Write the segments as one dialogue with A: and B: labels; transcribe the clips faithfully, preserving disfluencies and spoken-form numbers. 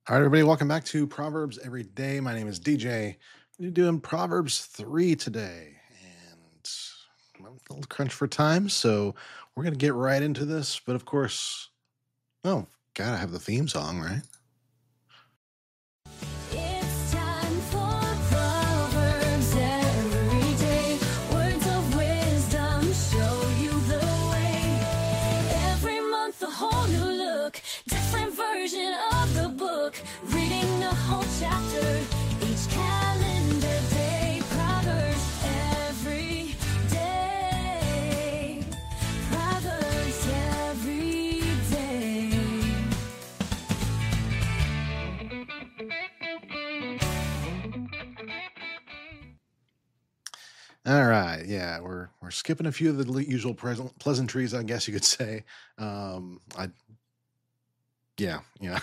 A: All right, everybody, welcome back to Proverbs Every Day. My name is D J. We're doing Proverbs three today, and I'm a little crunch for time, so we're going to get right into this. But of course, oh, gotta have the theme song, right?
B: It's time for Proverbs every day. Words of wisdom show you the way. Every month a whole new look, different version of the book. Reading the whole chapter each calendar day. Proverbs every day. Proverbs every day.
A: All right, yeah, we're we're skipping a few of the le- usual present pleasantries, I guess you could say. Um, I yeah, yeah.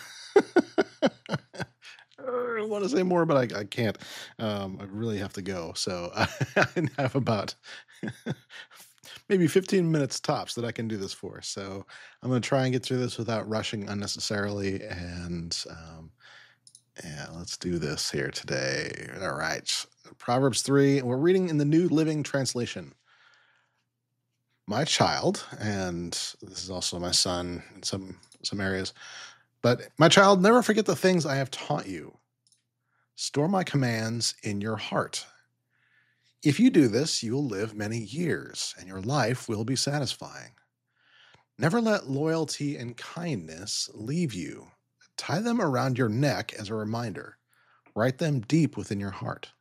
A: I want to say more, but I, I can't. Um, I really have to go. So I have about maybe fifteen minutes tops that I can do this for. So I'm going to try and get through this without rushing unnecessarily. And um, yeah, let's do this here today. All right. Proverbs three. We're reading in the New Living Translation. My child, and this is also my son in some some areas, but my child, never forget the things I have taught you. Store my commands in your heart. If you do this, you will live many years, and your life will be satisfying. Never let loyalty and kindness leave you. Tie them around your neck as a reminder. Write them deep within your heart.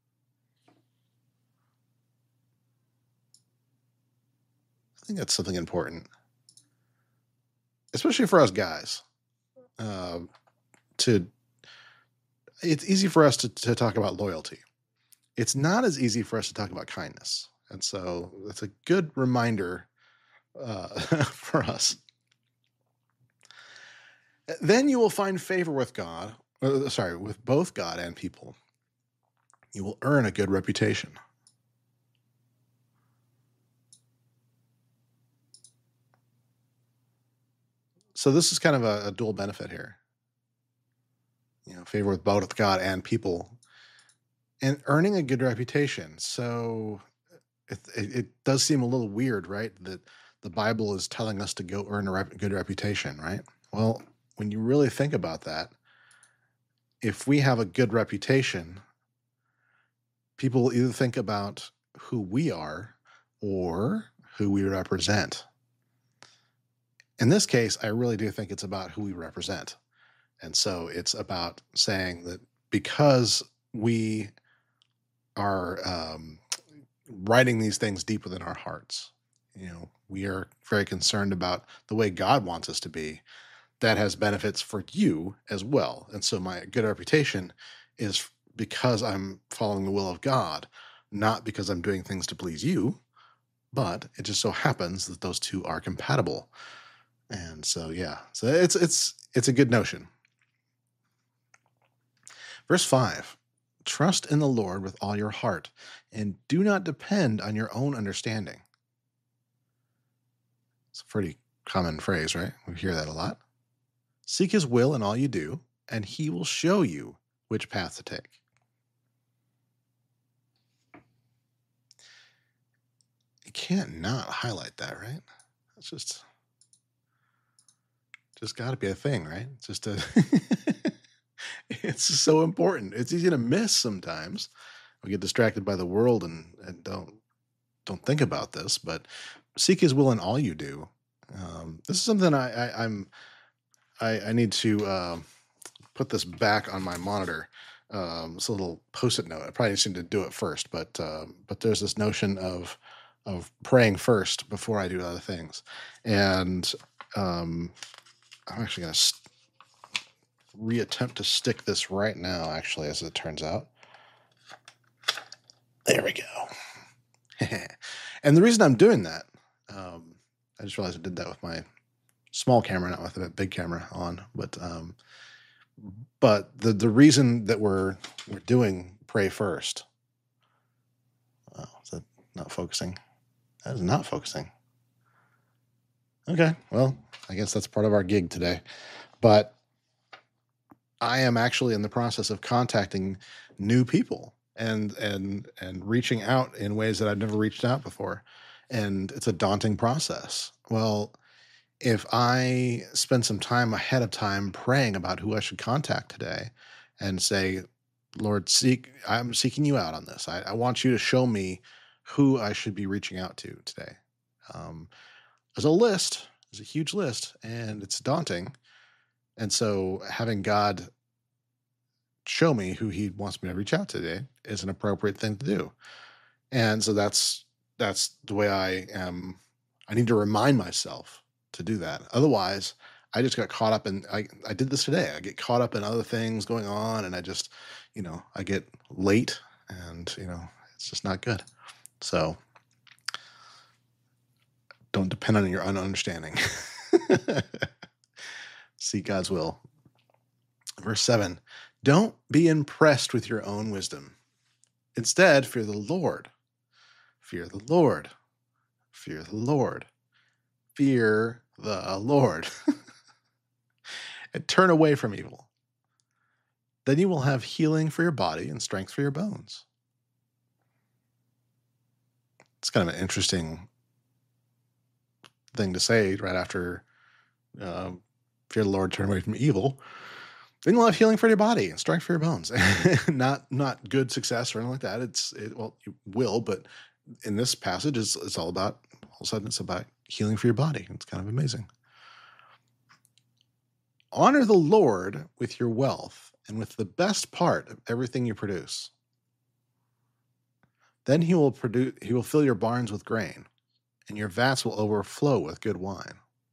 A: I think that's something important, especially for us guys. Uh, to it's easy for us to, to talk about loyalty. It's not as easy for us to talk about kindness, and so it's a good reminder uh, for us. Then you will find favor with God, uh, sorry, with both God and people. You will earn a good reputation. So this is kind of a, a dual benefit here. You know, favor with both God and people, and earning a good reputation. So it, it, it does seem a little weird, right? That the Bible is telling us to go earn a rep- good reputation, right? Well, when you really think about that, if we have a good reputation, people will either think about who we are or who we represent. In this case, I really do think it's about who we represent. And so it's about saying that because we are um, writing these things deep within our hearts, you know, we are very concerned about the way God wants us to be. That has benefits for you as well. And so my good reputation is because I'm following the will of God, not because I'm doing things to please you, but it just so happens that those two are compatible. And so yeah, so it's it's it's a good notion. Verse five. Trust in the Lord with all your heart and do not depend on your own understanding. It's a pretty common phrase, right? We hear that a lot. Seek his will in all you do, and he will show you which path to take. You can't not highlight that, right? It's just just got to be a thing, right? It's just a it's so important. It's easy to miss sometimes. We get distracted by the world and and don't don't think about this, but seek his will in all you do. Um, this is something I, I I'm I, I need to uh, put this back on my monitor. Um, it's a little post-it note. I probably need to do it first, but um, but there's this notion of of praying first before I do other things, and um, I'm actually going to st- reattempt to stick this right now. Actually, as it turns out, there we go. And the reason I'm doing that, um, I just realized I did that with my small camera, not with a big camera on, but um, but the the reason that we're we're doing pray first. Oh, is that not focusing? That is not focusing. Okay, well, I guess that's part of our gig today. But I am actually in the process of contacting new people and and and reaching out in ways that I've never reached out before. And it's a daunting process. Well, if I spend some time ahead of time praying about who I should contact today and say, Lord, seek I'm seeking you out on this. I, I want you to show me who I should be reaching out to today. Um, there's a list, there's a huge list, and it's daunting. And so having God show me who he wants me to reach out to today is an appropriate thing to do. And so that's that's the way I am. I need to remind myself to do that. Otherwise, I just got caught up in I, I did this today. I get caught up in other things going on and I just, you know, I get late and, you know, it's just not good. So don't depend on your understanding. Seek God's will. Verse seven, don't be impressed with your own wisdom. Instead, fear the Lord. Fear the Lord. Fear the Lord. Fear the Lord. And turn away from evil. Then you will have healing for your body and strength for your bones. It's kind of an interesting thing to say right after uh, fear the Lord, turn away from evil. Then you'll have healing for your body and strength for your bones. not not good success or anything like that. It's it, well, you will, but in this passage, it's, it's all about all of a sudden it's about healing for your body. It's kind of amazing. Honor the Lord with your wealth and with the best part of everything you produce. Then he will produce he will fill your barns with grain, and your vats will overflow with good wine.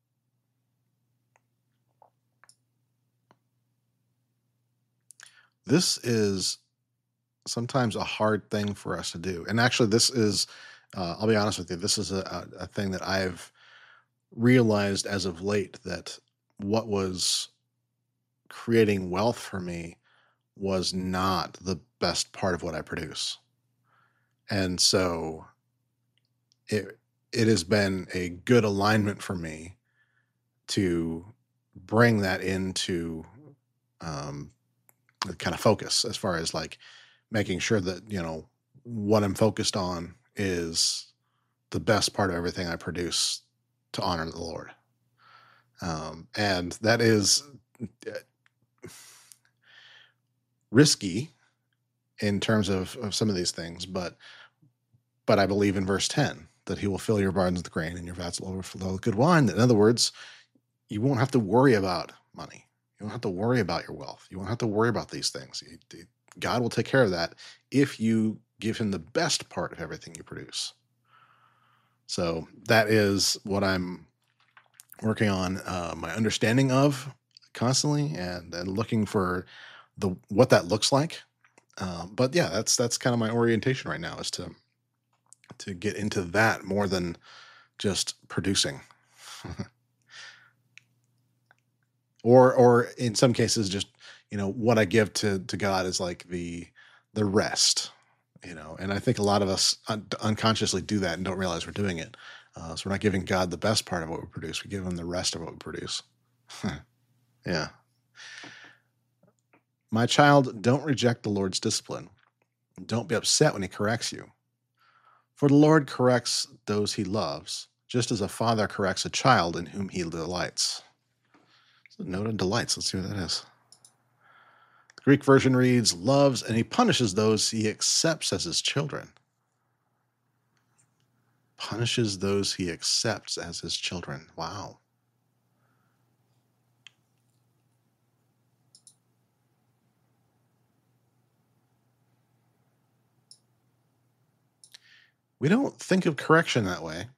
A: This is sometimes a hard thing for us to do. And actually, this is, uh, I'll be honest with you, this is a, a thing that I've realized as of late, that what was creating wealth for me was not the best part of what I produce. And so it it has been a good alignment for me to bring that into um, kind of focus, as far as like making sure that, you know, what I'm focused on is the best part of everything I produce to honor the Lord. Um, and that is uh, risky in terms of, of some of these things, but but I believe in verse ten that he will fill your barns with grain and your vats will overflow with good wine. In other words, you won't have to worry about money. You don't have to worry about your wealth. You won't have to worry about these things. God will take care of that if you give him the best part of everything you produce. So that is what I'm working on, uh, my understanding of constantly, and and looking for the what that looks like. Um, but yeah, that's that's kind of my orientation right now, is to to get into that more than just producing. or or in some cases, just, you know, what I give to to God is like the the rest, you know. And I think a lot of us un- unconsciously do that and don't realize we're doing it. Uh, so we're not giving God the best part of what we produce. We give him the rest of what we produce. Yeah. My child, don't reject the Lord's discipline. Don't be upset when he corrects you. For the Lord corrects those he loves, just as a father corrects a child in whom he delights. So note of delights. Let's see what that is. The Greek version reads, loves, and he punishes those he accepts as his children. Punishes those he accepts as his children. Wow. We don't think of correction that way.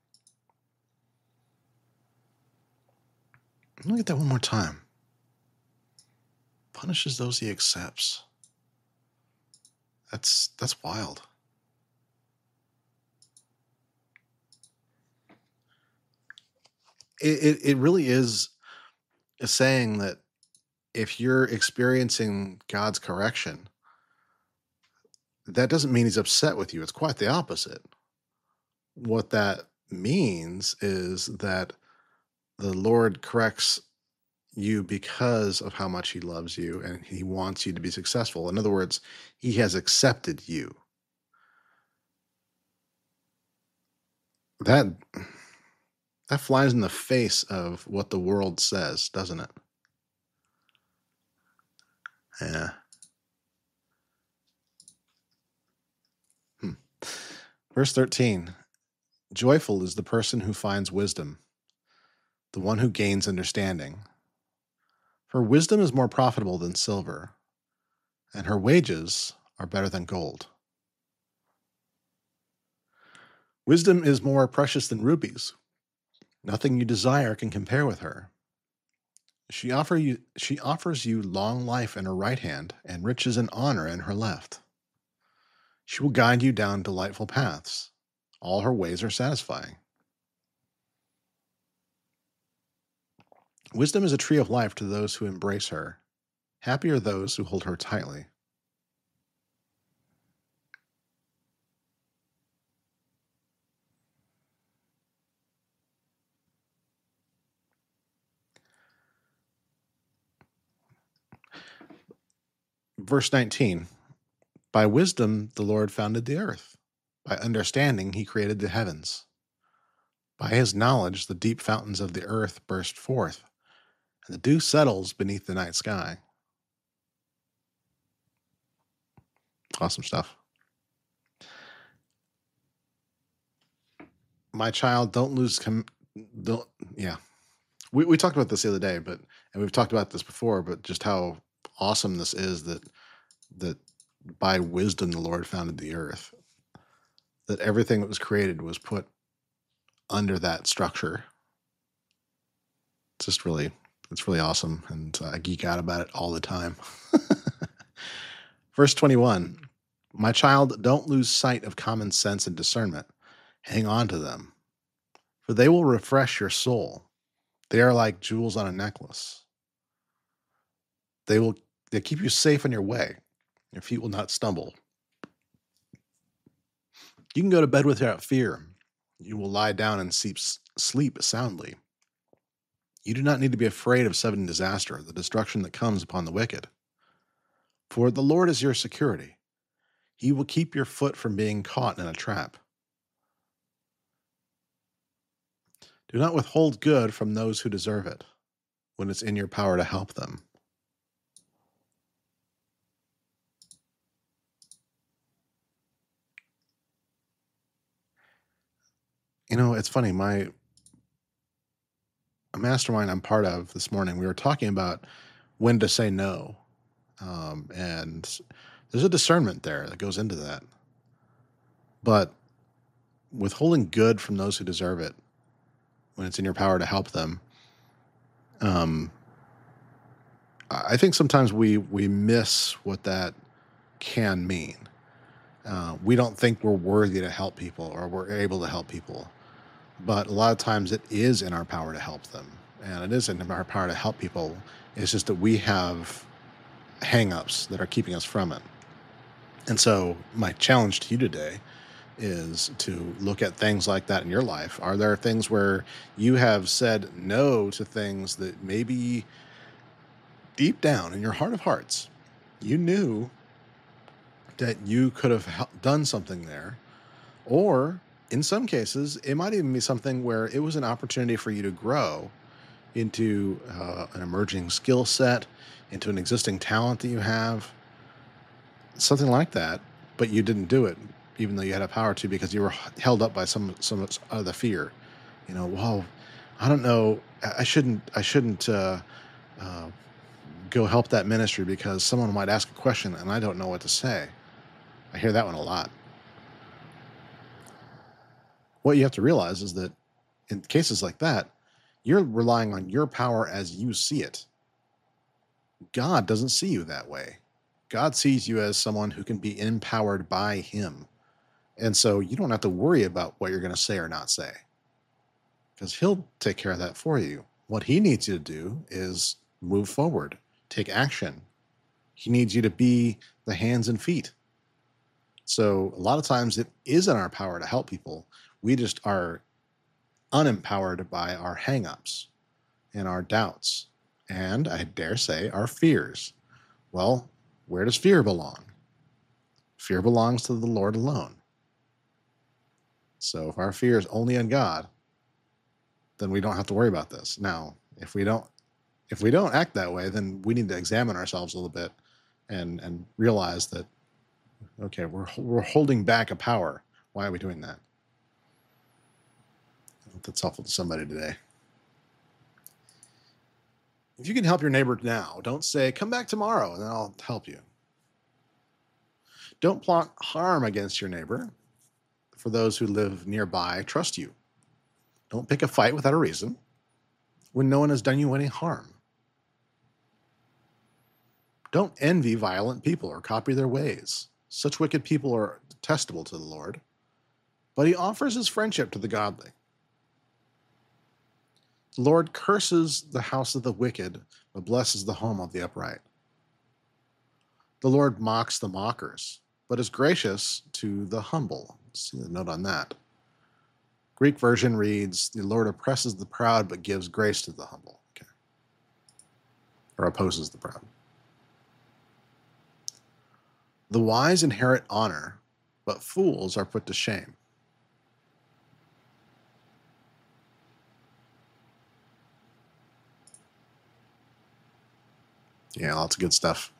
A: Let me get that one more time. Punishes those he accepts. That's that's wild. It, it it really is a saying that if you're experiencing God's correction, that doesn't mean he's upset with you. It's quite the opposite. What that means is that the Lord corrects you because of how much he loves you and he wants you to be successful. In other words, he has accepted you. That that flies in the face of what the world says, doesn't it? Yeah. Hmm. Verse thirteen. Joyful is the person who finds wisdom, the one who gains understanding. For wisdom is more profitable than silver, and her wages are better than gold. Wisdom is more precious than rubies. Nothing you desire can compare with her. She offer you she offers you long life in her right hand and riches and honor in her left. She will guide you down delightful paths. All her ways are satisfying. Wisdom is a tree of life to those who embrace her. Happy are those who hold her tightly. Verse nineteen. By wisdom the Lord founded the earth. By understanding he created the heavens. By his knowledge the deep fountains of the earth burst forth, and the dew settles beneath the night sky. Awesome stuff. My child, don't lose com- don't yeah. We we talked about this the other day, but and we've talked about this before, but just how awesome this is that that by wisdom the Lord founded the earth. That everything that was created was put under that structure. It's just really it's really awesome, and uh, I geek out about it all the time. Verse twenty-one. My child, don't lose sight of common sense and discernment. Hang on to them, for they will refresh your soul. They are like jewels on a necklace. They will they keep you safe on your way. Your feet will not stumble. You can go to bed without fear. You will lie down and sleep, sleep soundly. You do not need to be afraid of sudden disaster, the destruction that comes upon the wicked. For the Lord is your security. He will keep your foot from being caught in a trap. Do not withhold good from those who deserve it, when it's in your power to help them. You know, it's funny, my a mastermind I'm part of this morning, we were talking about when to say no. Um, and there's a discernment there that goes into that. But withholding good from those who deserve it, when it's in your power to help them, um, I think sometimes we we miss what that can mean. Uh, we don't think we're worthy to help people or we're able to help people, but a lot of times it is in our power to help them, and it is in our power to help people. It's just that we have hang-ups that are keeping us from it. And so my challenge to you today is to look at things like that in your life. Are there things where you have said no to things that maybe deep down in your heart of hearts, you knew that you could have hel- done something there? Or in some cases, it might even be something where it was an opportunity for you to grow into uh, an emerging skill set, into an existing talent that you have, something like that, but you didn't do it, even though you had a power to, because you were h- held up by some some other fear. You know, well, I don't know, I I shouldn't, I shouldn't uh, uh, go help that ministry because someone might ask a question and I don't know what to say. I hear that one a lot. What you have to realize is that in cases like that, you're relying on your power as you see it. God doesn't see you that way. God sees you as someone who can be empowered by him. And so you don't have to worry about what you're going to say or not say, because he'll take care of that for you. What he needs you to do is move forward, take action. He needs you to be the hands and feet. So a lot of times it is in our power to help people. We just are unempowered by our hangups and our doubts and I dare say our fears. Well, where does fear belong? Fear belongs to the Lord alone. So if our fear is only in God, then we don't have to worry about this. Now, if we don't if we don't act that way, then we need to examine ourselves a little bit and and realize that, okay, we're we're holding back a power. Why are we doing that? I hope that's helpful to somebody today. If you can help your neighbor now, don't say, come back tomorrow and then I'll help you. Don't plot harm against your neighbor. For those who live nearby, trust you. Don't pick a fight without a reason when no one has done you any harm. Don't envy violent people or copy their ways. Such wicked people are detestable to the Lord, but he offers his friendship to the godly. The Lord curses the house of the wicked, but blesses the home of the upright. The Lord mocks the mockers, but is gracious to the humble. See the note on that. Greek version reads, the Lord oppresses the proud, but gives grace to the humble. Okay. Or opposes the proud. The wise inherit honor, but fools are put to shame. Yeah, lots of good stuff.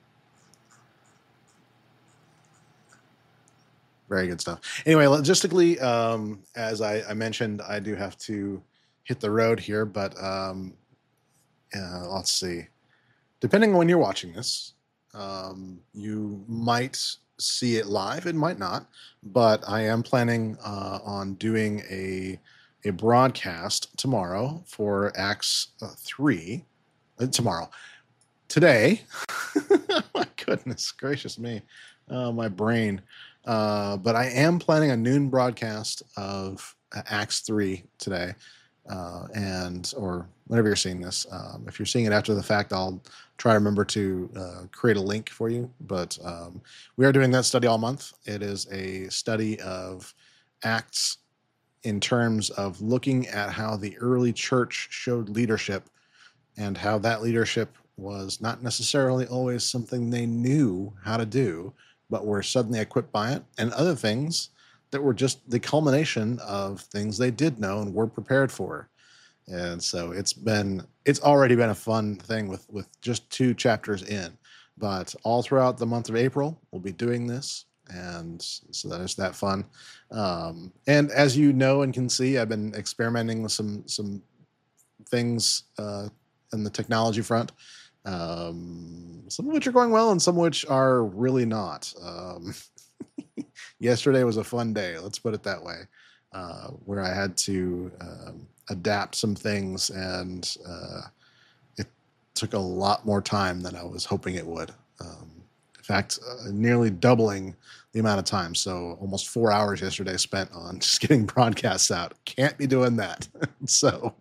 A: Very good stuff. Anyway, logistically, um, as I, I mentioned, I do have to hit the road here, but um, uh, let's see. Depending on when you're watching this, um, you might see it live. It might not, but I am planning uh, on doing a a broadcast tomorrow for Acts uh, three. Uh, tomorrow, today. My goodness gracious me, uh, my brain. Uh, but I am planning a noon broadcast of Acts three today, uh, and or whenever you're seeing this. Um, if you're seeing it after the fact, I'll try to remember to uh, create a link for you. But um, we are doing that study all month. It is a study of Acts in terms of looking at how the early church showed leadership and how that leadership was not necessarily always something they knew how to do, but were suddenly equipped by it, and other things that were just the culmination of things they did know and were prepared for. And so it's been, it's already been a fun thing with, with just two chapters in, but all throughout the month of April, we'll be doing this. And so that is that fun. Um, and as you know and can see, I've been experimenting with some, some things uh, in the technology front. Um, some of which are going well and some of which are really not. Um, yesterday was a fun day, let's put it that way, uh, where I had to um, adapt some things, and uh, it took a lot more time than I was hoping it would. Um, in fact, uh, nearly doubling the amount of time. So almost four hours yesterday spent on just getting broadcasts out. Can't be doing that. So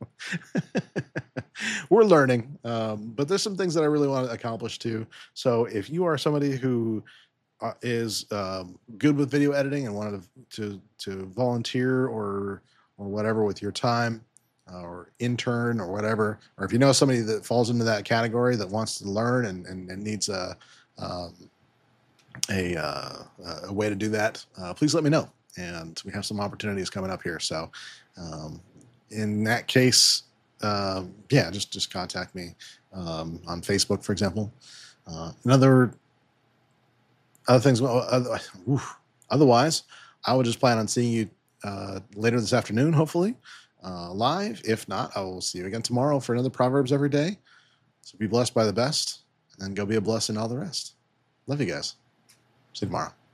A: we're learning, um, but there's some things that I really want to accomplish too. So if you are somebody who uh, is um, good with video editing and wanted to, to, to volunteer or, or whatever with your time, uh, or intern or whatever, or if you know somebody that falls into that category that wants to learn and, and, and needs a, um, a, uh, a way to do that, uh, please let me know. And we have some opportunities coming up here. So um, in that case, um, yeah, just, just contact me um, on Facebook, for example. Uh, and other, other things, well, other, oof, otherwise, I would just plan on seeing you uh, later this afternoon, hopefully, uh, live. If not, I will see you again tomorrow for another Proverbs Every Day. So be blessed by the best, and then go be a blessing all the rest. Love you guys. See you tomorrow.